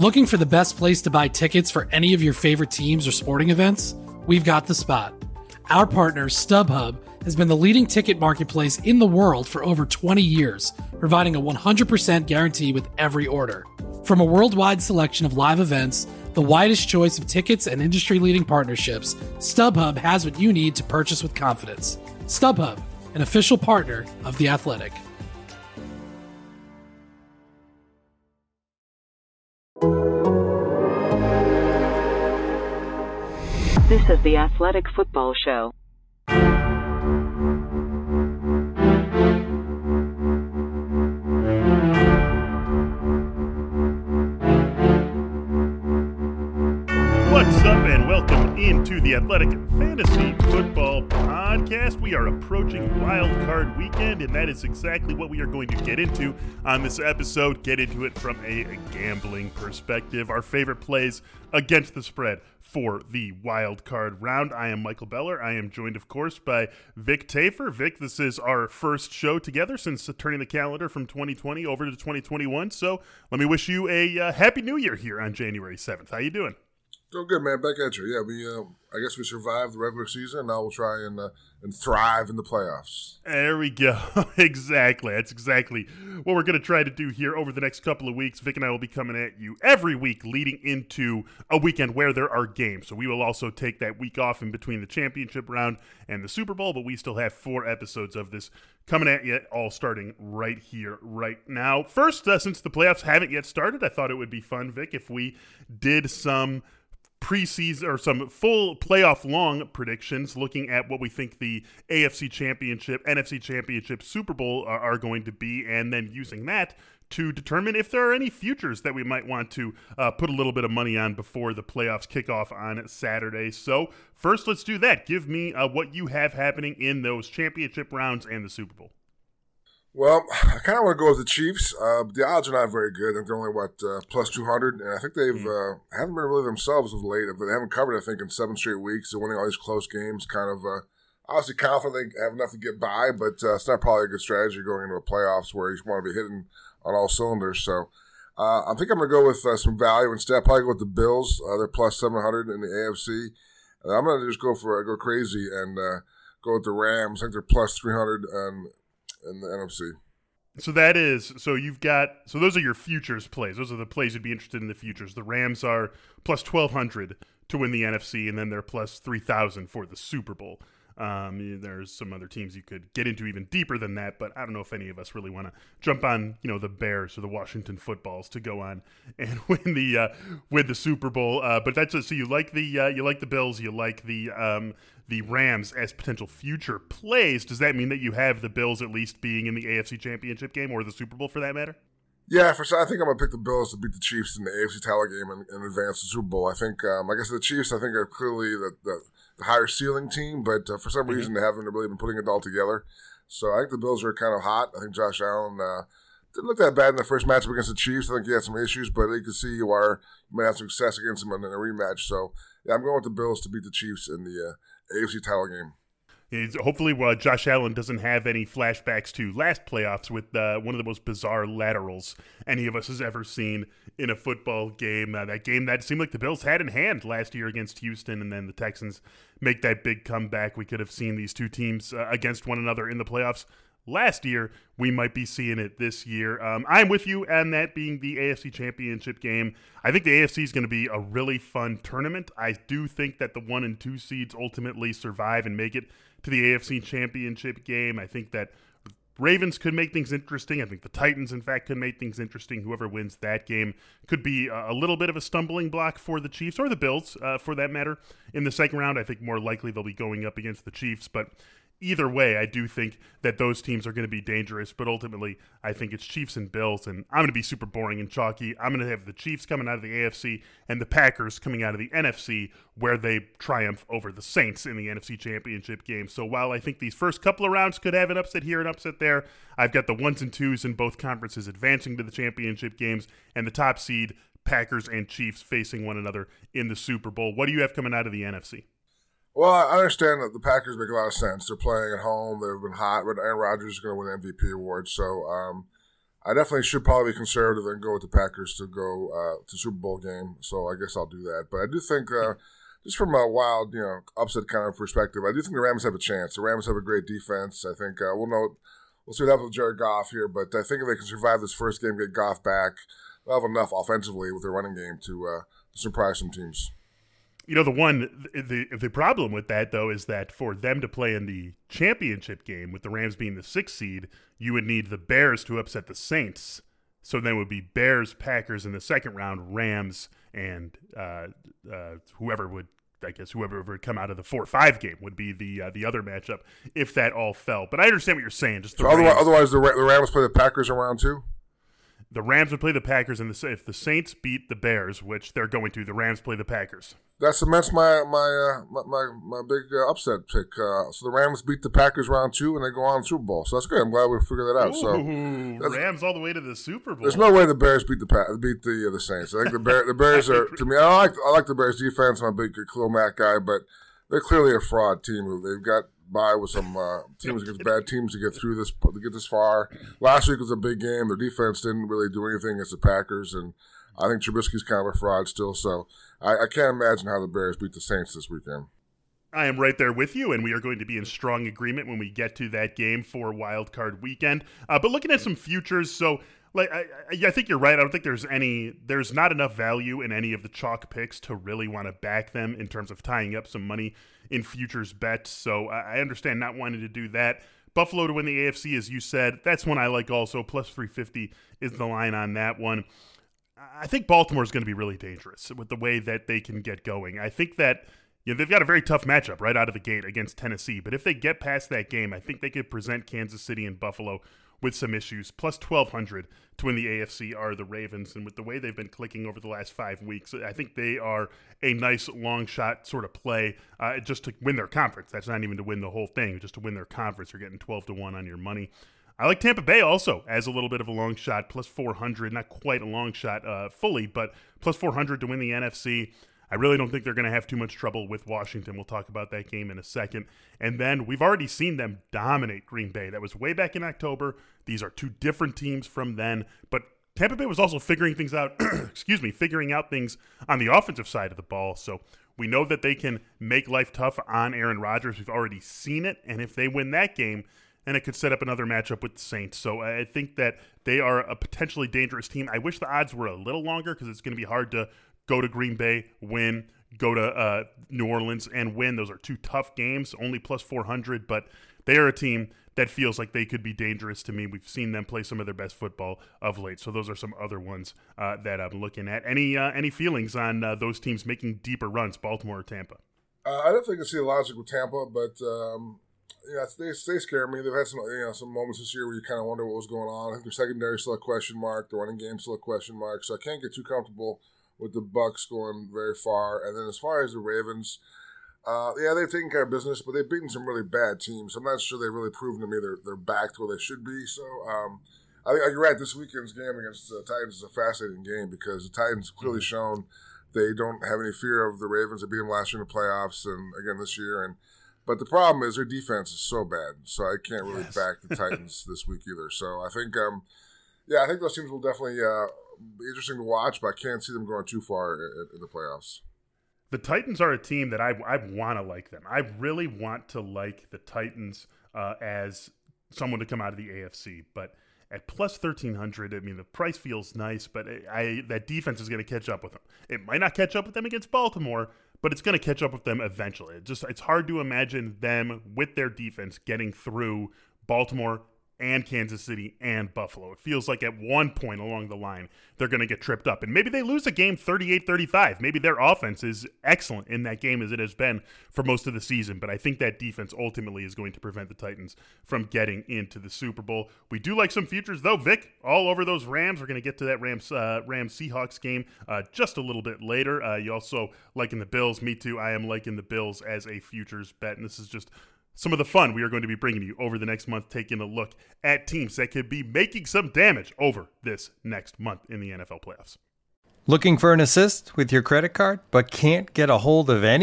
Looking for the best place to buy tickets for any of your favorite teams or sporting events? We've got the spot. Our partner, StubHub, has been the leading ticket marketplace in the world for over 20 years, providing a 100% guarantee with every order. From a worldwide selection of live events, the widest choice of tickets, and industry-leading partnerships, StubHub has what you need to purchase with confidence. StubHub, an official partner of The Athletic. This is The Athletic Football Show. What's up, and welcome into the Athletic Fantasy Football Podcast. We are approaching Wild Card Weekend, and that is exactly what we are going to get into on this episode. Get into it from a gambling perspective. Our favorite plays against the spread for the Wild Card round. I am Michael Beller. I am joined, of course, by Vic Tafur. Vic, this is our first show together since turning the calendar from 2020 over to 2021. So let me wish you a Happy New Year here on January 7th. How you doing? Doing good, man. Back at you. Yeah, I guess we survived the regular season. Now we'll try and thrive in the playoffs. There we go. Exactly. That's exactly what we're going to try to do here over the next couple of weeks. Vic and I will be coming at you every week leading into a weekend where there are games. So we will also take that week off in between the championship round and the Super Bowl, but we still have 4 episodes of this coming at you, all starting right here, right now. First, since the playoffs haven't yet started, I thought it would be fun, Vic, if we did some preseason or some full playoff long predictions looking at what we think the AFC Championship, NFC Championship, Super Bowl are going to be, and then using that to determine if there are any futures that we might want to put a little bit of money on before the playoffs kick off on Saturday. So first, let's do that. Give me what you have happening in those championship rounds and the Super Bowl. Well, I kind of want to go with the Chiefs. The odds are not very good. I think they're only, plus 200, and I think they've haven't been really themselves of late. But they haven't covered, I think, in 7 straight weeks. They're winning all these close games. Kind of obviously confident they have enough to get by, but it's not probably a good strategy going into a playoffs where you want to be hitting on all cylinders. So I think I'm going to go with some value instead. Probably go with the Bills. They're plus 700 in the AFC. And I'm going to just go crazy and go with the Rams. I think they're plus 300 in the NFC. So those are your futures plays. Those are the plays you'd be interested in the futures. The Rams are plus 1,200 to win the NFC, and then they're plus 3,000 for the Super Bowl. There's some other teams you could get into even deeper than that, but I don't know if any of us really want to jump on, the Bears or the Washington Footballs to go on and win the Super Bowl. But that's so you like the Bills, you like the Rams as potential future plays. Does that mean that you have the Bills at least being in the AFC Championship game or the Super Bowl for that matter? Yeah, I think I'm going to pick the Bills to beat the Chiefs in the AFC title game and advance the Super Bowl. I think, like I said, the Chiefs, I think, are clearly the higher ceiling team, but for some reason they haven't really been putting it all together. So I think the Bills are kind of hot. I think Josh Allen didn't look that bad in the first matchup against the Chiefs. I think he had some issues, but you can see why you might have some success against him in a rematch. So, yeah, I'm going with the Bills to beat the Chiefs in the AFC title game. Hopefully, Josh Allen doesn't have any flashbacks to last playoffs with one of the most bizarre laterals any of us has ever seen in a football game. That game that seemed like the Bills had in hand last year against Houston, and then the Texans make that big comeback. We could have seen these two teams against one another in the playoffs last year. We might be seeing it this year. I'm with you on that being the AFC Championship game. I think the AFC is going to be a really fun tournament. I do think that the 1 and 2 seeds ultimately survive and make it to the AFC Championship game. I think that Ravens could make things interesting. I think the Titans, in fact, could make things interesting. Whoever wins that game could be a little bit of a stumbling block for the Chiefs or the Bills, for that matter. In the second round, I think more likely they'll be going up against the Chiefs, but either way, I do think that those teams are going to be dangerous, but ultimately, I think it's Chiefs and Bills, and I'm going to be super boring and chalky. I'm going to have the Chiefs coming out of the AFC and the Packers coming out of the NFC, where they triumph over the Saints in the NFC Championship game. So while I think these first couple of rounds could have an upset here and upset there, I've got the 1s and 2s in both conferences advancing to the championship games, and the top seed, Packers and Chiefs, facing one another in the Super Bowl. What do you have coming out of the NFC? Well, I understand that the Packers make a lot of sense. They're playing at home. They've been hot. Aaron Rodgers is going to win the MVP award. So I definitely should probably be conservative and go with the Packers to go to Super Bowl game. So I guess I'll do that. But I do think, just from a wild, upset kind of perspective, I do think the Rams have a chance. The Rams have a great defense. I think we'll see what happens with Jared Goff here. But I think if they can survive this first game, get Goff back, they'll have enough offensively with their running game to surprise some teams. The problem with that, though, is that for them to play in the championship game, with the Rams being the 6th seed, you would need the Bears to upset the Saints. So then it would be Bears, Packers in the second round, Rams, and whoever would come out of the 4-5 game would be the other matchup if that all fell. But I understand what you're saying. Just otherwise, the Rams play the Packers in round 2? The Rams would play the Packers, and if the Saints beat the Bears, which they're going to, the Rams play the Packers. That cements my big upset pick. So the Rams beat the Packers round 2, and they go on to the Super Bowl. So that's good. I'm glad we figured that out. Rams all the way to the Super Bowl. There's no way the Bears beat the Saints. I think the Bears are, to me, I like the Bears defense. I'm a big Khalil Mack guy, but they're clearly a fraud team. They've got by with some teams against bad teams to get through this, to get this far. Last week was a big game. Their defense didn't really do anything against the Packers, and I think Trubisky's kind of a fraud still. So I can't imagine how the Bears beat the Saints this weekend. I am right there with you, and we are going to be in strong agreement when we get to that game for Wild Card Weekend. But looking at some futures, so I think you're right. I don't think there's not enough value in any of the chalk picks to really want to back them in terms of tying up some money in futures bets. So I understand not wanting to do that. Buffalo to win the AFC, as you said, that's one I like also. Plus 350 is the line on that one. I think Baltimore is going to be really dangerous with the way that they can get going. I think that they've got a very tough matchup right out of the gate against Tennessee. But if they get past that game, I think they could present Kansas City and Buffalo with some issues. Plus 1,200 to win the AFC are the Ravens. And with the way they've been clicking over the last 5 weeks, I think they are a nice long shot sort of play just to win their conference. That's not even to win the whole thing. Just to win their conference, you're getting 12-1 on your money. I like Tampa Bay also as a little bit of a long shot, plus 400, not quite a long shot fully, but plus 400 to win the NFC. I really don't think they're going to have too much trouble with Washington. We'll talk about that game in a second. And then we've already seen them dominate Green Bay. That was way back in October. These are two different teams from then, but Tampa Bay was also figuring things out, figuring out things on the offensive side of the ball. So we know that they can make life tough on Aaron Rodgers. We've already seen it. And if they win that game, and it could set up another matchup with the Saints. So I think that they are a potentially dangerous team. I wish the odds were a little longer because it's going to be hard to go to Green Bay, win, go to New Orleans, and win. Those are two tough games, only plus 400, but they are a team that feels like they could be dangerous to me. We've seen them play some of their best football of late, so those are some other ones that I'm looking at. Any feelings on those teams making deeper runs, Baltimore or Tampa? I definitely can see the logic with Tampa, but they scare me. They've had some moments this year where you kind of wonder what was going on. I think their secondary is still a question mark. The running game is still a question mark. So I can't get too comfortable with the Bucs going very far. And then as far as the Ravens, they've taken care of business, but they've beaten some really bad teams. I'm not sure they've really proven to me they're back to where they should be. So I think you're right. This weekend's game against the Titans is a fascinating game because the Titans have clearly shown they don't have any fear of the Ravens. They beat them last year in the playoffs and again this year. But the problem is their defense is so bad, so I can't really back the Titans this week either. So I think, I think those teams will definitely be interesting to watch, but I can't see them going too far in the playoffs. The Titans are a team that I want to like them. I really want to like the Titans as someone to come out of the AFC, but at plus 1,300, I mean, the price feels nice, but that defense is going to catch up with them. It might not catch up with them against Baltimore, but it's going to catch up with them eventually. It's hard to imagine them with their defense getting through Baltimore and Kansas City and Buffalo. It feels like at one point along the line, they're going to get tripped up. And maybe they lose a game 38-35. Maybe their offense is excellent in that game as it has been for most of the season. But I think that defense ultimately is going to prevent the Titans from getting into the Super Bowl. We do like some futures, though, Vic, all over those Rams. We're going to get to that Rams-Seahawks game just a little bit later. You also liking the Bills. Me too. I am liking the Bills as a futures bet. And this is just some of the fun we are going to be bringing you over the next month, taking a look at teams that could be making some damage over this next month in the NFL playoffs. Looking for an assist with your credit card, but can't get a hold of anyone?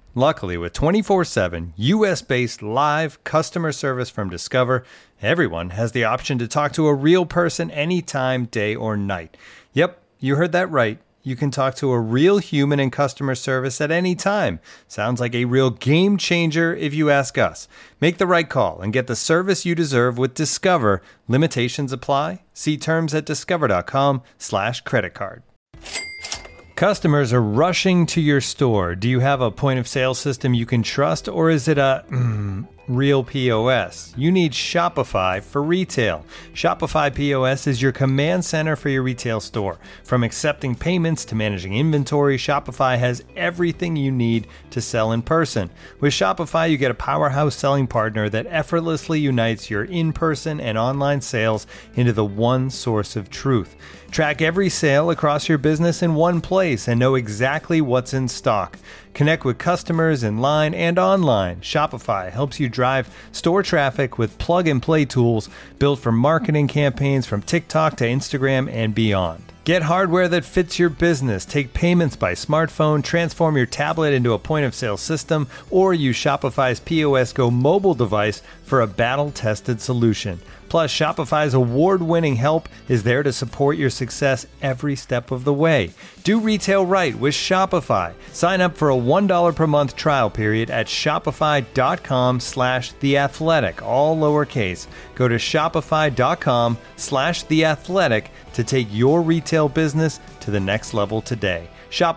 Luckily, with 24/7 US-based live customer service from Discover, everyone has the option to talk to a real person anytime, day or night. Yep, you heard that right. You can talk to a real human in customer service at any time. Sounds like a real game changer if you ask us. Make the right call and get the service you deserve with Discover. Limitations apply. See terms at discover.com/creditcard. Customers are rushing to your store. Do you have a point of sale system you can trust, or is it a real POS? You need Shopify for retail. Shopify POS is your command center for your retail store. From accepting payments to managing inventory, Shopify has everything you need to sell in person. With Shopify, you get a powerhouse selling partner that effortlessly unites your in-person and online sales into the one source of truth. Track every sale across your business in one place and know exactly what's in stock. Connect with customers in line and online. Shopify helps you drive store traffic with plug-and-play tools built for marketing campaigns from TikTok to Instagram and beyond. Get hardware that fits your business. Take payments by smartphone, transform your tablet into a point-of-sale system, or use Shopify's POS Go mobile device for a battle-tested solution. Plus, Shopify's award-winning help is there to support your success every step of the way. Do retail right with Shopify. Sign up for a $1 per month trial period at shopify.com/theathletic, all lowercase. Go to shopify.com/theathletic to take your retail business to the next level today.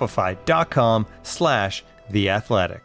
Shopify.com/theathletic.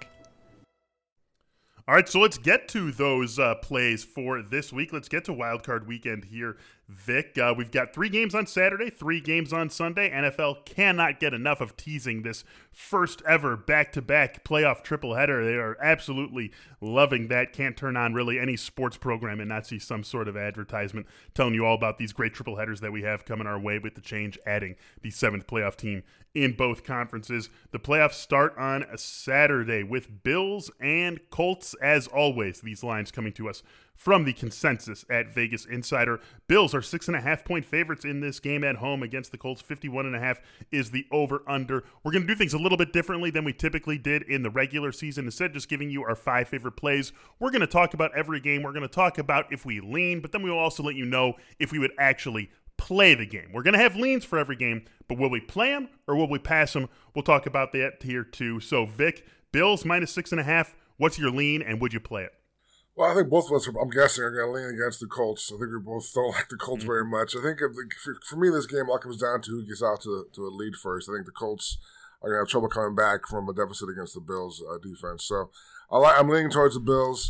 All right, so let's get to those plays for this week. Let's get to Wildcard Weekend here, Vic. We've got 3 games on Saturday, 3 games on Sunday. NFL cannot get enough of teasing this first ever back-to-back playoff tripleheader. They are absolutely loving that. Can't turn on really any sports program and not see some sort of advertisement telling you all about these great tripleheaders that we have coming our way with the change, adding the 7th playoff team in both conferences. The playoffs start on a Saturday with Bills and Colts, as always. These lines coming to us from the consensus at Vegas Insider. Bills are 6.5-point favorites in this game at home against the Colts. 51.5 is the over-under. We're going to do things a little bit differently than we typically did in the regular season. Instead of just giving you our 5 favorite plays, we're going to talk about every game. We're going to talk about if we lean, but then we will also let you know if we would actually play the game. We're going to have leans for every game, but will we play them or will we pass them? We'll talk about that here too. So, Vic, Bills minus 6.5. What's your lean, and would you play it? Well, I think both of us, I'm guessing, are going to lean against the Colts. I think we both don't like the Colts very much. I think for me, this game all comes down to who gets out to a lead first. I think the Colts are going to have trouble coming back from a deficit against the Bills' defense. So I'm leaning towards the Bills.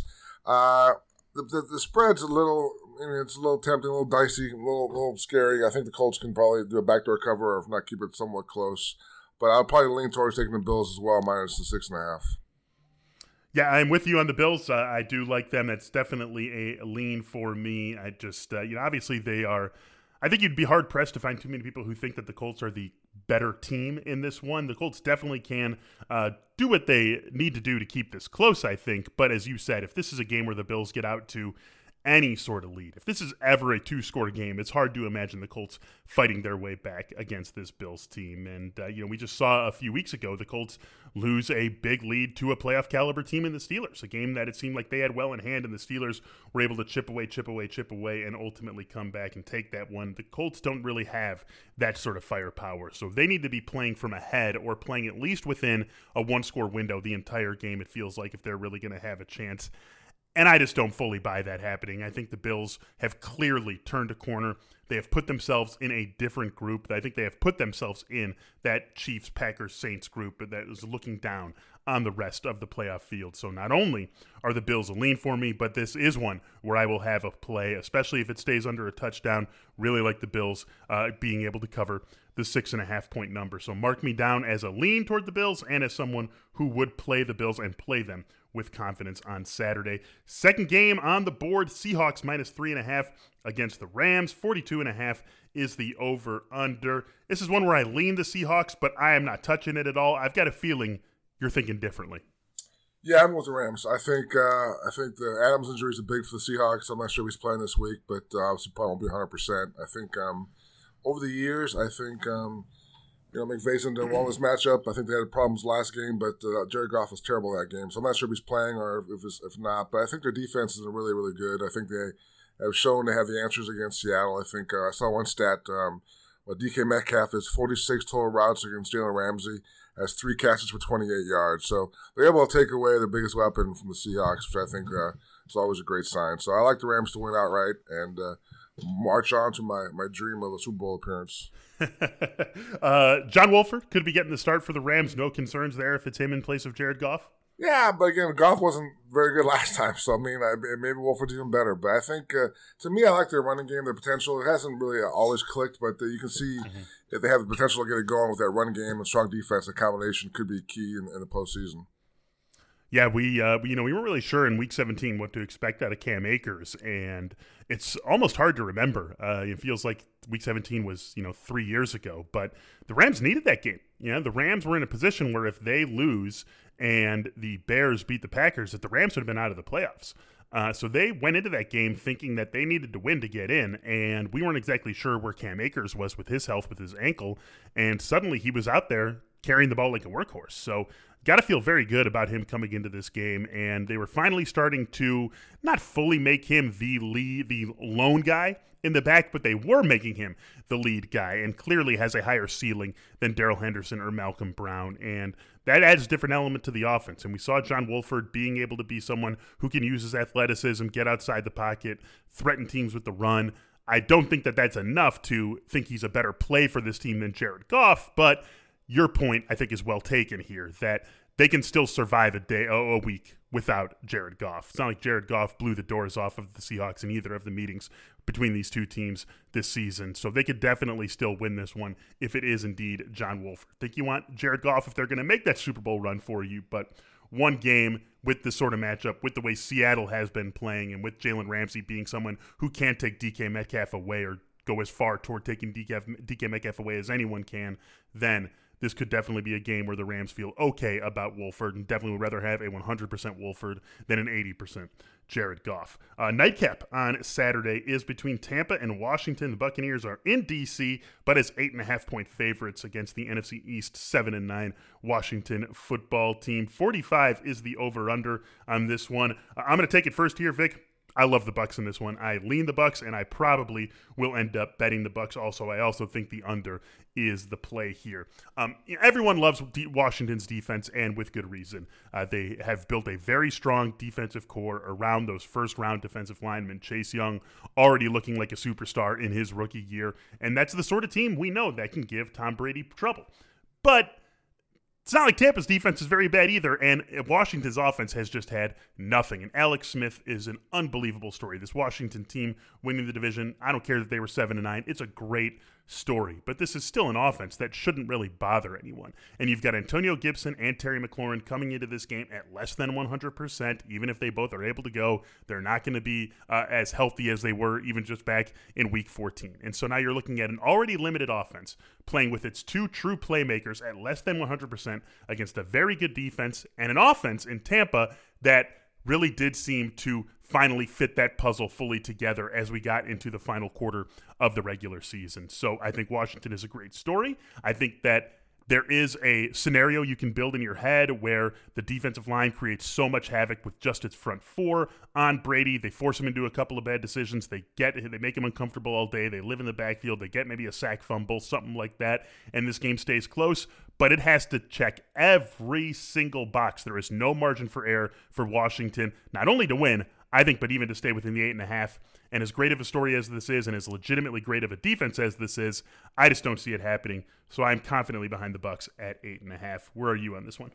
The spread's a little, it's a little tempting, a little dicey, a little scary. I think the Colts can probably do a backdoor cover or if not keep it somewhat close. But I'll probably lean towards taking the Bills as well, minus the 6.5. Yeah, I'm with you on the Bills. I do like them. It's definitely a lean for me. I just, obviously they are. I think you'd be hard pressed to find too many people who think that the Colts are the better team in this one. The Colts definitely can do what they need to do to keep this close, I think. But as you said, if this is a game where the Bills get out to any sort of lead, if this is ever a 2-score game, it's hard to imagine the Colts fighting their way back against this Bills team. And, we just saw a few weeks ago the Colts lose a big lead to a playoff caliber team in the Steelers, a game that it seemed like they had well in hand, and the Steelers were able to chip away, and ultimately come back and take that one. The Colts don't really have that sort of firepower, so they need to be playing from ahead or playing at least within a 1-score window the entire game, it feels like, if they're really going to have a chance. And I just don't fully buy that happening. I think the Bills have clearly turned a corner. They have put themselves in a different group. I think they have put themselves in that Chiefs, Packers, Saints group that is looking down on the rest of the playoff field. So not only are the Bills a lean for me, but this is one where I will have a play, especially if it stays under a touchdown. Really like the Bills being able to cover the 6.5-point number. So mark me down as a lean toward the Bills and as someone who would play the Bills and play them with confidence on Saturday. Second game on the board, Seahawks minus 3.5 against the Rams. 42.5 is the over-under. This is one where I lean the Seahawks, but I am not touching it at all. I've got a feeling you're thinking differently. Yeah, I'm with the Rams. I think the Adams injury is big for the Seahawks. I'm not sure if he's playing this week, but obviously probably won't be 100%. I think over the years, McVay's done well in this matchup. I think they had problems last game, but Jared Goff was terrible that game. So I'm not sure if he's playing or if not. But I think their defense is really, really good. I think they have shown they have the answers against Seattle. I think I saw one stat. DK Metcalf has 46 total routes against Jalen Ramsey, has 3 catches for 28 yards. So they're able to take away the biggest weapon from the Seahawks, which I think is always a great sign. So I like the Rams to win outright and march on to my dream of a Super Bowl appearance. John Wolford could be getting the start for the Rams. No concerns there if it's him in place of Jared Goff? Yeah, but again, Goff wasn't very good last time, so I mean, maybe Wolford's even better. But I think, to me, I like their running game, their potential. It hasn't really always clicked, but you can see if they have the potential to get it going with that run game and strong defense, the combination could be key in the postseason. Yeah, we weren't really sure in Week 17 what to expect out of Cam Akers, and it's almost hard to remember. It feels like Week 17 was 3 years ago, but the Rams needed that game. The Rams were in a position where if they lose and the Bears beat the Packers, that the Rams would have been out of the playoffs. So they went into that game thinking that they needed to win to get in, and we weren't exactly sure where Cam Akers was with his health, with his ankle, and suddenly he was out there carrying the ball like a workhorse. So got to feel very good about him coming into this game, and they were finally starting to not fully make him the lone guy in the back, but they were making him the lead guy, and clearly has a higher ceiling than Darrell Henderson or Malcolm Brown, and that adds a different element to the offense. And we saw John Wolford being able to be someone who can use his athleticism, get outside the pocket, threaten teams with the run. I don't think that that's enough to think he's a better play for this team than Jared Goff, but your point, I think, is well taken here, that they can still survive a week without Jared Goff. It's not like Jared Goff blew the doors off of the Seahawks in either of the meetings between these two teams this season. So they could definitely still win this one if it is indeed John Wolford. I think you want Jared Goff if they're going to make that Super Bowl run for you, but one game with this sort of matchup, with the way Seattle has been playing, and with Jalen Ramsey being someone who can't take DK Metcalf away or go as far toward taking DK Metcalf away as anyone can, then this could definitely be a game where the Rams feel okay about Wolford and definitely would rather have a 100% Wolford than an 80% Jared Goff. Nightcap on Saturday is between Tampa and Washington. The Buccaneers are in D.C., but as 8.5-point favorites against the NFC East 7-9 Washington football team. 45 is the over-under on this one. I'm going to take it first here, Vic. I love the Bucs in this one. I lean the Bucs, and I probably will end up betting the Bucs also. I also think the under is the play here. Everyone loves Washington's defense, and with good reason. They have built a very strong defensive core around those first-round defensive linemen. Chase Young already looking like a superstar in his rookie year, and that's the sort of team we know that can give Tom Brady trouble. But it's not like Tampa's defense is very bad either, and Washington's offense has just had nothing. And Alex Smith is an unbelievable story. This Washington team winning the division, I don't care that they were 7-9. It's a great story. But this is still an offense that shouldn't really bother anyone. And you've got Antonio Gibson and Terry McLaurin coming into this game at less than 100%. Even if they both are able to go, they're not going to be as healthy as they were even just back in Week 14. And so now you're looking at an already limited offense playing with its two true playmakers at less than 100% against a very good defense and an offense in Tampa that really did seem to finally fit that puzzle fully together as we got into the final quarter of the regular season. So I think Washington is a great story. I think that there is a scenario you can build in your head where the defensive line creates so much havoc with just its front four on Brady. They force him into a couple of bad decisions. They make him uncomfortable all day. They live in the backfield. They get maybe a sack fumble, something like that, and this game stays close. But it has to check every single box. There is no margin for error for Washington, not only to win, I think, but even to stay within the 8.5. And as great of a story as this is, and as legitimately great of a defense as this is, I just don't see it happening. So I'm confidently behind the Bucs at 8.5. Where are you on this one?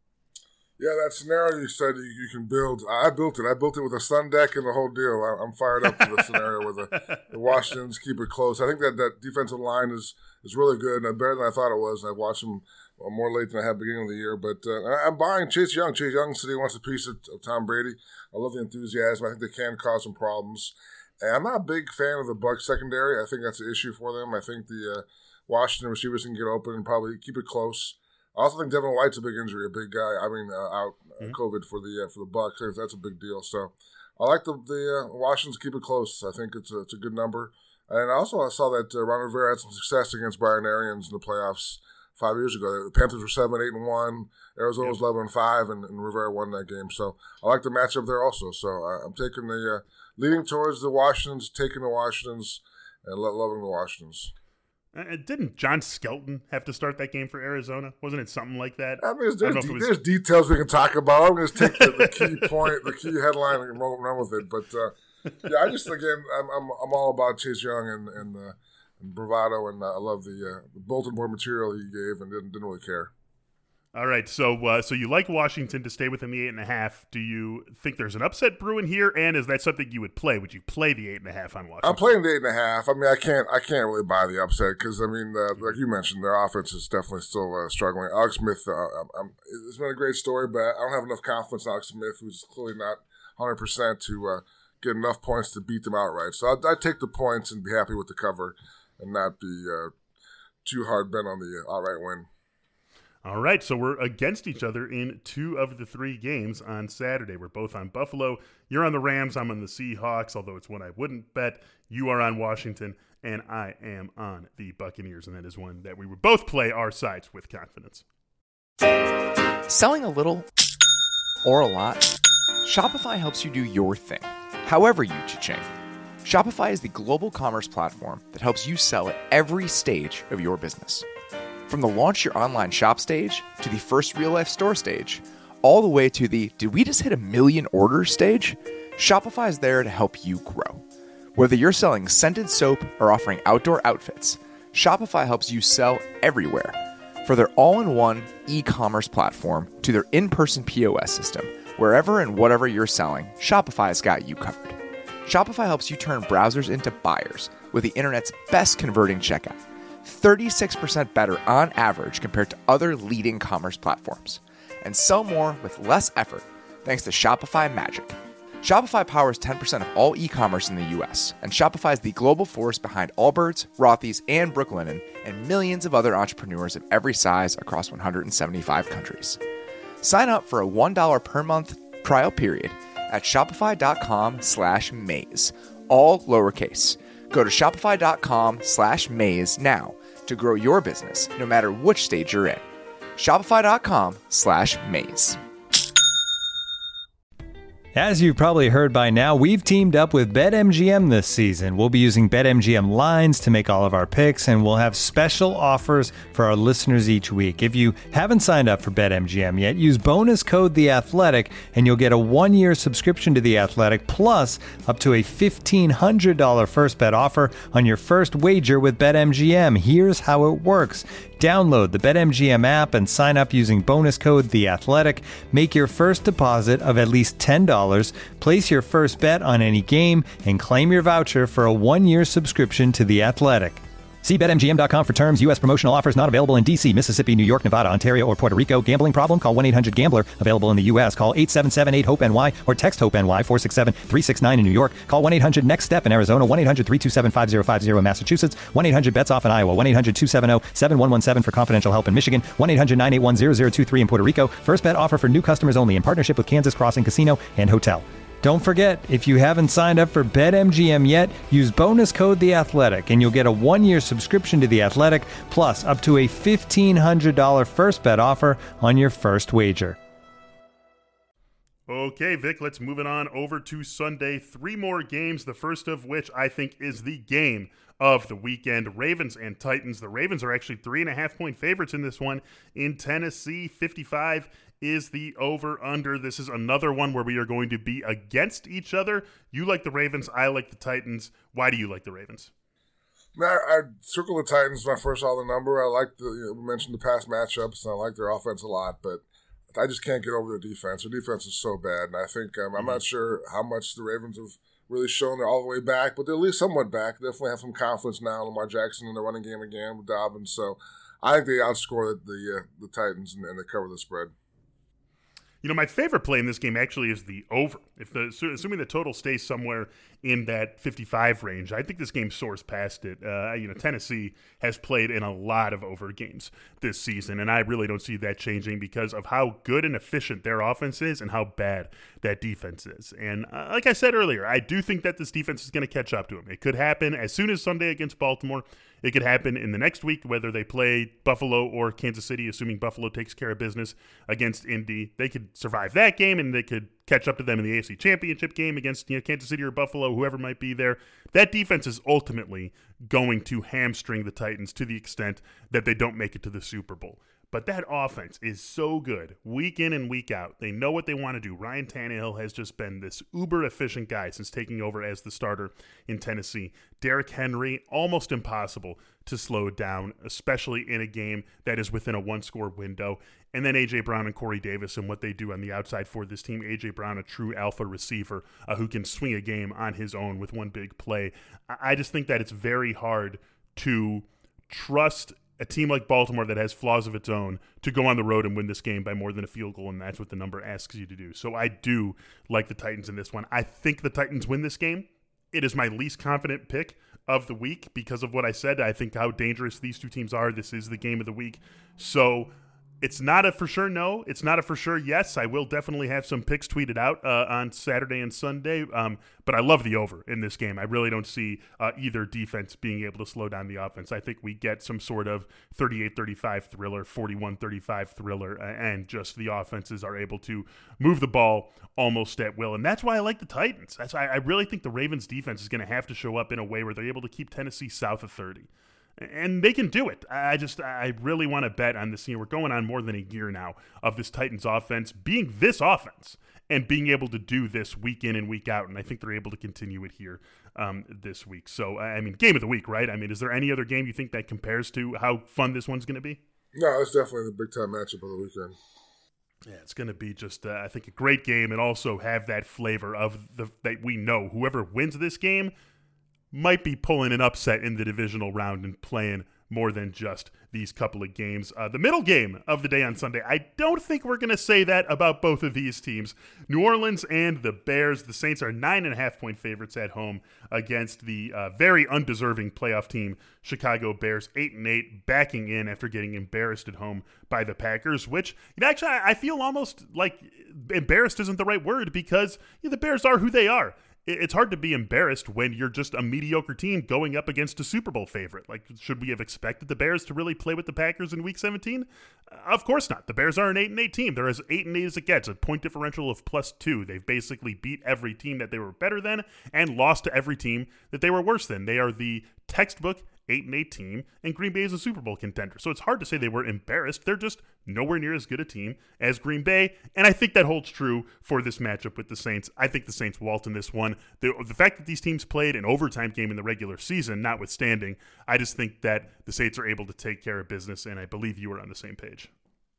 Yeah, that scenario you said you can build. I built it. I built it with a sun deck and the whole deal. I'm fired up for the scenario where the Washingtons keep it close. I think that defensive line is really good and better than I thought it was. I've watched them more late than I had at the beginning of the year. But I'm buying Chase Young. Chase Young said he wants a piece of Tom Brady. I love the enthusiasm. I think they can cause some problems. And I'm not a big fan of the Bucs secondary. I think that's an issue for them. I think the Washington receivers can get open and probably keep it close. I also think Devin White's a big injury, a big guy. Out COVID for the Bucs. That's a big deal. So I like the Washingtons keep it close. I think it's a good number. And also I saw that Ron Rivera had some success against Brian Arians in the playoffs 5 years ago. The Panthers were 7-8-1. Arizona was 11-5, and Rivera won that game. So I like the matchup there also. So I'm taking the leaning towards the Washingtons, taking the Washingtons, and loving the Washingtons. Didn't John Skelton have to start that game for Arizona? Wasn't it something like that? I mean, there's details we can talk about. I'm going to take the key point, the key headline, and run with it. But yeah, I just again, I'm all about Chase Young and bravado, and I love the bulletin board material he gave, and didn't really care. All right, so you like Washington to stay within the 8.5. Do you think there's an upset brewing here? And is that something you would play? Would you play the 8.5 on Washington? I'm playing the 8.5. I mean, I can't really buy the upset because I mean, like you mentioned, their offense is definitely still struggling. Alex Smith, it's been a great story, but I don't have enough confidence in Alex Smith, who's clearly not 100% to get enough points to beat them outright. So I'd take the points and be happy with the cover and not be too hard bent on the outright win. All right, so we're against each other in 2 of the 3 games on Saturday. We're both on Buffalo. You're on the Rams. I'm on the Seahawks, although it's one I wouldn't bet. You are on Washington, and I am on the Buccaneers, and that is one that we would both play our sides with confidence. Selling a little or a lot, Shopify helps you do your thing, however you cha-ching. Shopify is the global commerce platform that helps you sell at every stage of your business. From the launch your online shop stage, to the first real-life store stage, all the way to the did we just hit 1 million orders stage, Shopify is there to help you grow. Whether you're selling scented soap or offering outdoor outfits, Shopify helps you sell everywhere. For their all-in-one e-commerce platform to their in-person POS system, wherever and whatever you're selling, Shopify's got you covered. Shopify helps you turn browsers into buyers with the internet's best converting checkout. 36% better on average compared to other leading commerce platforms. And sell more with less effort thanks to Shopify Magic. Shopify powers 10% of all e-commerce in the U.S., and Shopify is the global force behind Allbirds, Rothy's, and Brooklinen, and millions of other entrepreneurs of every size across 175 countries. Sign up for a $1 per month trial period at shopify.com/maze, all lowercase. Go to shopify.com/maze now to grow your business no matter which stage you're in. Shopify.com/maze. As you've probably heard by now, we've teamed up with BetMGM this season. We'll be using BetMGM lines to make all of our picks, and we'll have special offers for our listeners each week. If you haven't signed up for BetMGM yet, use bonus code The Athletic, and you'll get a 1-year subscription to The Athletic, plus up to a $1,500 first bet offer on your first wager with BetMGM. Here's how it works. Download the BetMGM app and sign up using bonus code The Athletic. Make your first deposit of at least $10. Place your first bet on any game and claim your voucher for a 1-year subscription to The Athletic. See BetMGM.com for terms. U.S. promotional offers not available in D.C., Mississippi, New York, Nevada, Ontario, or Puerto Rico. Gambling problem? Call 1-800-GAMBLER. Available in the U.S. Call 877-8-HOPE-NY or text HOPE-NY 467-369 in New York. Call 1-800-NEXT-STEP in Arizona. 1-800-327-5050 in Massachusetts. 1-800-BETS-OFF in Iowa. 1-800-270-7117 for confidential help in Michigan. 1-800-981-0023 in Puerto Rico. First bet offer for new customers only in partnership with Kansas Crossing Casino and Hotel. Don't forget, if you haven't signed up for BetMGM yet, use bonus code The Athletic, and you'll get a 1-year subscription to The Athletic, plus up to a $1,500 first bet offer on your first wager. Okay, Vic, let's move it on over to Sunday. 3 more games, the first of which I think is the game of the weekend. Ravens and Titans. The Ravens are actually 3.5-point favorites in this one. In Tennessee, 55 is the over-under. This is another one where we are going to be against each other. You like the Ravens. I like the Titans. Why do you like the Ravens? I circled the Titans when I first saw the number. I like we mentioned the past matchups, and I like their offense a lot, but I just can't get over their defense. Their defense is so bad, and I think I'm not sure how much the Ravens have really shown they're all the way back, but they're at least somewhat back. They definitely have some confidence now. Lamar Jackson in the running game again with Dobbins, so I think they outscore the Titans and they cover the spread. You know, my favorite play in this game actually is the over. Assuming the total stays somewhere in that 55 range, I think this game soars past it. Tennessee has played in a lot of over games this season, and I really don't see that changing because of how good and efficient their offense is and how bad that defense is. And like I said earlier, I do think that this defense is going to catch up to them. It could happen as soon as Sunday against Baltimore. It could happen in the next week, whether they play Buffalo or Kansas City, assuming Buffalo takes care of business against Indy. They could survive that game, and they could catch up to them in the AFC Championship game against Kansas City or Buffalo, whoever might be there. That defense is ultimately going to hamstring the Titans to the extent that they don't make it to the Super Bowl. But that offense is so good week in and week out. They know what they want to do. Ryan Tannehill has just been this uber-efficient guy since taking over as the starter in Tennessee. Derrick Henry, almost impossible to slow down, especially in a game that is within a one-score window. And then A.J. Brown and Corey Davis and what they do on the outside for this team. A.J. Brown, a true alpha receiver who can swing a game on his own with one big play. I just think that it's very hard to trust a team like Baltimore that has flaws of its own to go on the road and win this game by more than a field goal, and that's what the number asks you to do. So I do like the Titans in this one. I think the Titans win this game. It is my least confident pick of the week because of what I said. I think how dangerous these two teams are. This is the game of the week. So it's not a for sure no. It's not a for sure yes. I will definitely have some picks tweeted out on Saturday and Sunday, but I love the over in this game. I really don't see either defense being able to slow down the offense. I think we get some sort of 38-35 thriller, 41-35 thriller, and just the offenses are able to move the ball almost at will. And that's why I like the Titans. That's why I really think the Ravens defense is going to have to show up in a way where they're able to keep Tennessee south of 30. And they can do it. I really want to bet on this. We're going on more than a year now of this Titans offense being this offense and being able to do this week in and week out. And I think they're able to continue it here this week. So, I mean, game of the week, right? I mean, is there any other game you think that compares to how fun this one's going to be? No, it's definitely the big-time matchup of the weekend. Yeah, it's going to be just, I think, a great game and also have that flavor of that we know whoever wins this game might be pulling an upset in the divisional round and playing more than just these couple of games. The middle game of the day on Sunday, I don't think we're going to say that about both of these teams. New Orleans and the Bears. The Saints are 9.5-point favorites at home against the very undeserving playoff team, Chicago Bears, 8-8, backing in after getting embarrassed at home by the Packers, which actually I feel almost like embarrassed isn't the right word because the Bears are who they are. It's hard to be embarrassed when you're just a mediocre team going up against a Super Bowl favorite. Like, should we have expected the Bears to really play with the Packers in Week 17? Of course not. The Bears are an 8-8 team. They're as 8-8 as it gets, a point differential of +2. They've basically beat every team that they were better than and lost to every team that they were worse than. They are the textbook 8-8 team, and Green Bay is a Super Bowl contender. So it's hard to say they were embarrassed. They're just nowhere near as good a team as Green Bay, and I think that holds true for this matchup with the Saints. I think the Saints vault in this one. The fact that these teams played an overtime game in the regular season, notwithstanding, I just think that the Saints are able to take care of business, and I believe you are on the same page.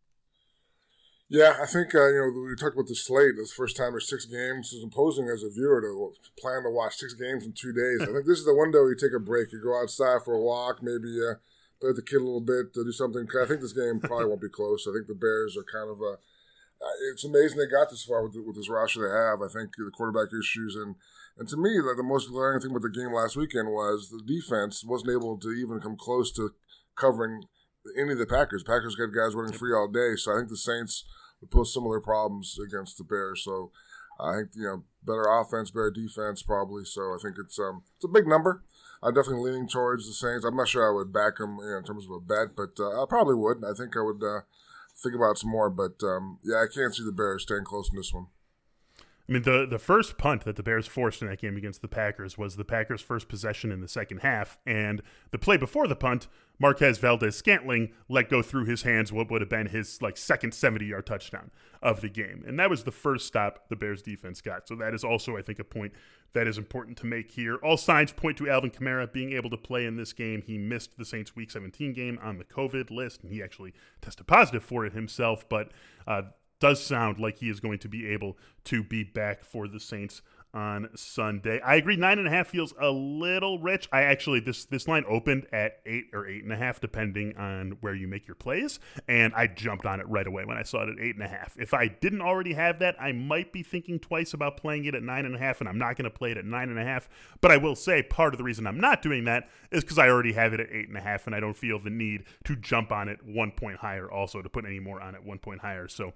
Yeah, I think, we talked about the slate. It's the first time there's 6 games. It's imposing as a viewer to plan to watch 6 games in 2 days. I think this is the window you take a break. You go outside for a walk, maybe play with the kid a little bit, do something. I think this game probably won't be close. I think the Bears are kind of it's amazing they got this far with this roster they have. I think the quarterback issues. And to me, the most glaring thing with the game last weekend was the defense wasn't able to even come close to covering any of the Packers. Packers got guys running free all day. So I think the Saints would pose similar problems against the Bears. So I think, better offense, better defense probably. So I think it's a big number. I'm definitely leaning towards the Saints. I'm not sure I would back them in terms of a bet, but I probably would. I think I would think about it some more. But, I can't see the Bears staying close in this one. I mean, the first punt that the Bears forced in that game against the Packers was the Packers' first possession in the second half, and the play before the punt, Marquez Valdes-Scantling let go through his hands what would have been his second 70-yard touchdown of the game, and that was the first stop the Bears defense got. So that is also, I think, a point that is important to make here. All signs point to Alvin Kamara being able to play in this game. He missed the Saints' Week 17 game on the COVID list, and he actually tested positive for it himself, but does sound like he is going to be able to be back for the Saints on Sunday. I agree, 9.5 feels a little rich. I actually, this line opened at 8 or 8.5, depending on where you make your plays, and I jumped on it right away when I saw it at 8.5. If I didn't already have that, I might be thinking twice about playing it at 9.5, and I'm not going to play it at 9.5, but I will say part of the reason I'm not doing that is because I already have it at 8.5, and I don't feel the need to jump on it 1 point higher also to put any more on it 1 point higher. So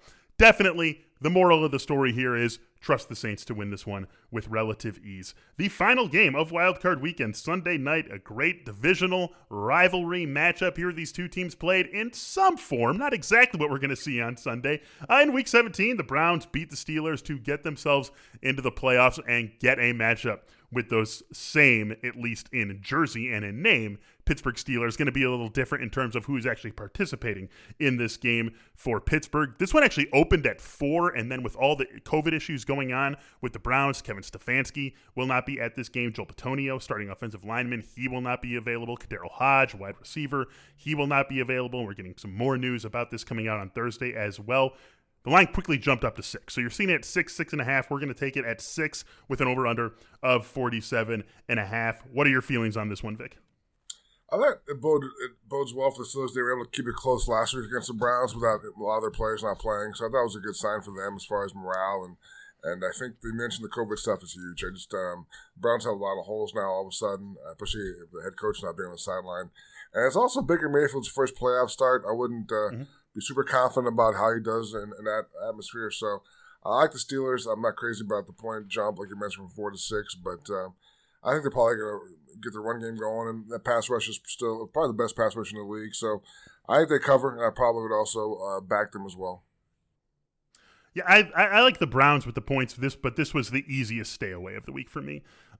definitely the moral of the story here is trust the Saints to win this one with relative ease. The final game of Wild Card Weekend, Sunday night, a great divisional rivalry matchup. Here these two teams played in some form, not exactly what we're going to see on Sunday. In Week 17, the Browns beat the Steelers to get themselves into the playoffs and get a matchup with those same, at least in jersey and in name, Pittsburgh Steelers. Going to be a little different in terms of who's actually participating in this game for Pittsburgh. This one actually opened at 4, and then with all the COVID issues going on with the Browns, Kevin Stefanski will not be at this game. Joel Bitonio, starting offensive lineman, he will not be available. Kadarius Hodge, wide receiver, he will not be available. We're getting some more news about this coming out on Thursday as well. The line quickly jumped up to 6. So you're seeing it at 6.5. We're going to take it at 6 with an over-under of 47.5. What are your feelings on this one, Vic? I think it bodes well for the Steelers. They were able to keep it close last week against the Browns without a lot of their players not playing. So I thought it was a good sign for them as far as morale. And I think they mentioned the COVID stuff is huge. Browns have a lot of holes now all of a sudden, especially the head coach not being on the sideline. And it's also Baker Mayfield's first playoff start. I wouldn't be super confident about how he does in that atmosphere. So I like the Steelers. I'm not crazy about the point jump, like you mentioned, from 4 to 6. But I think they're probably going to get the run game going. And that pass rush is still probably the best pass rush in the league. So I think they cover, and I probably would also back them as well. Yeah, I like the Browns with the points for this, but this was the easiest stay away of the week for me.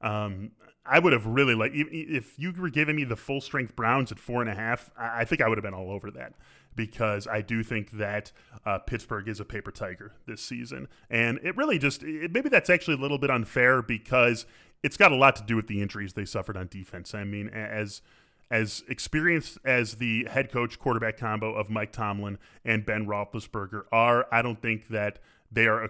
I would have really liked, if you were giving me the full strength Browns at 4.5, I think I would have been all over that, because I do think that Pittsburgh is a paper tiger this season. And it really maybe that's actually a little bit unfair, because it's got a lot to do with the injuries they suffered on defense. I mean, as experienced as the head coach quarterback combo of Mike Tomlin and Ben Roethlisberger are, I don't think that they are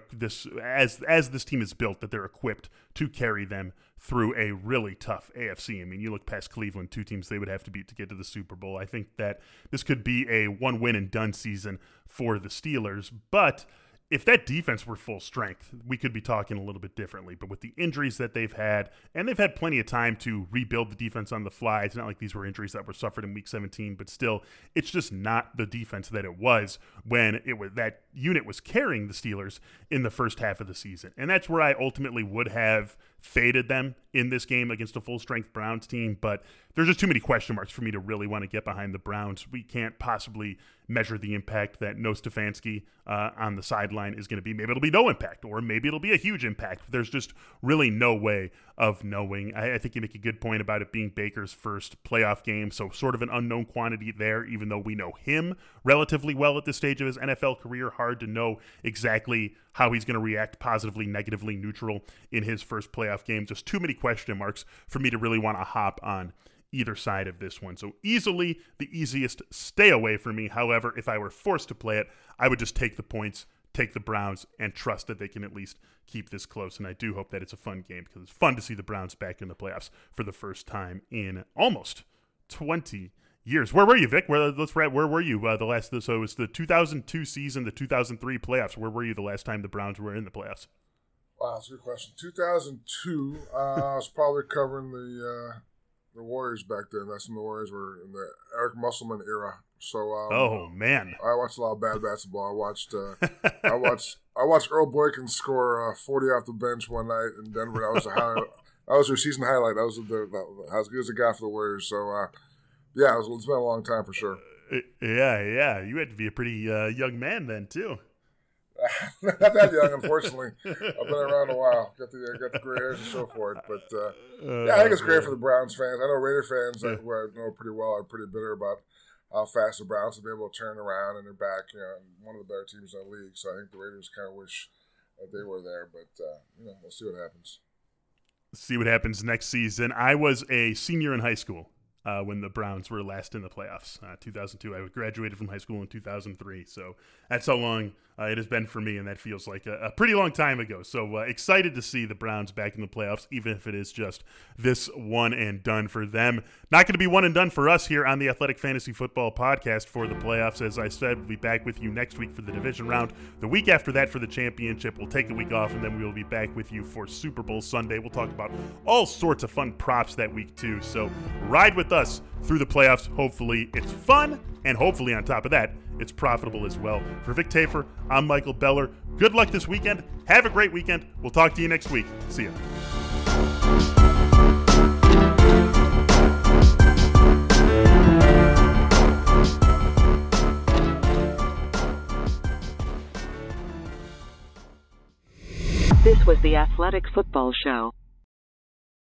as this team is built, that they're equipped to carry them through a really tough AFC. I mean, you look past Cleveland, 2 teams they would have to beat to get to the Super Bowl. I think that this could be a 1-win-and-done season for the Steelers. But if that defense were full strength, we could be talking a little bit differently. But with the injuries that they've had, and they've had plenty of time to rebuild the defense on the fly. It's not like these were injuries that were suffered in Week 17, but still, it's just not the defense that it was when that unit was carrying the Steelers in the first half of the season. And that's where I ultimately would have faded them in this game against a full-strength Browns team, but there's just too many question marks for me to really want to get behind the Browns. We can't possibly measure the impact that no Stefanski on the sideline is going to be. Maybe it'll be no impact, or maybe it'll be a huge impact. There's just really no way of knowing. I think you make a good point about it being Baker's first playoff game, so sort of an unknown quantity there, even though we know him relatively well at this stage of his NFL career. Hard to know exactly how he's going to react, positively, negatively, neutral, in his first playoff game. Just too many question marks for me to really want to hop on either side of this one. So easily the easiest stay away for me. However, if I were forced to play it, I would just take the points, take the Browns, and trust that they can at least keep this close. And I do hope that it's a fun game, because it's fun to see the Browns back in the playoffs for the first time in almost 20 years. Where were you, Vic? Where were you the last? So it was the 2002 season, the 2003 playoffs. Where were you the last time the Browns were in the playoffs? Wow, that's a good question. 2002, I was probably covering the Warriors back then. That's when the Warriors were in the Eric Musselman era. So, oh man, I watched a lot of bad basketball. I watched Earl Boykins score 40 off the bench one night in Denver. That was their season highlight. That was as good as a guy for the Warriors. So, yeah, it's been a long time for sure. Yeah. You had to be a pretty young man then too. Not that young, unfortunately. I've been around a while. Got the gray hairs and so forth. But yeah, I think it's great for the Browns fans. I know Raider fans who I know pretty well are pretty bitter about how fast the Browns have been able to turn around, and they're back, one of the better teams in the league. So I think the Raiders kind of wish that they were there. But we'll see what happens. See what happens next season. I was a senior in high school when the Browns were last in the playoffs, 2002. I graduated from high school in 2003, so that's how long it has been for me, and that feels like a pretty long time ago. So excited to see the Browns back in the playoffs, even if it is just this one and done for them. Not going to be one and done for us here on the Athletic Fantasy Football Podcast for the playoffs. As I said, we'll be back with you next week for the division round. The week after that for the championship, we'll take a week off, and then we will be back with you for Super Bowl Sunday. We'll talk about all sorts of fun props that week too, so ride with us through the playoffs. Hopefully it's fun, and hopefully on top of that, it's profitable as well. For Vic Tafur, I'm Michael Beller. Good luck this weekend. Have a great weekend. We'll talk to you next week. See ya. This was the Athletic Football Show.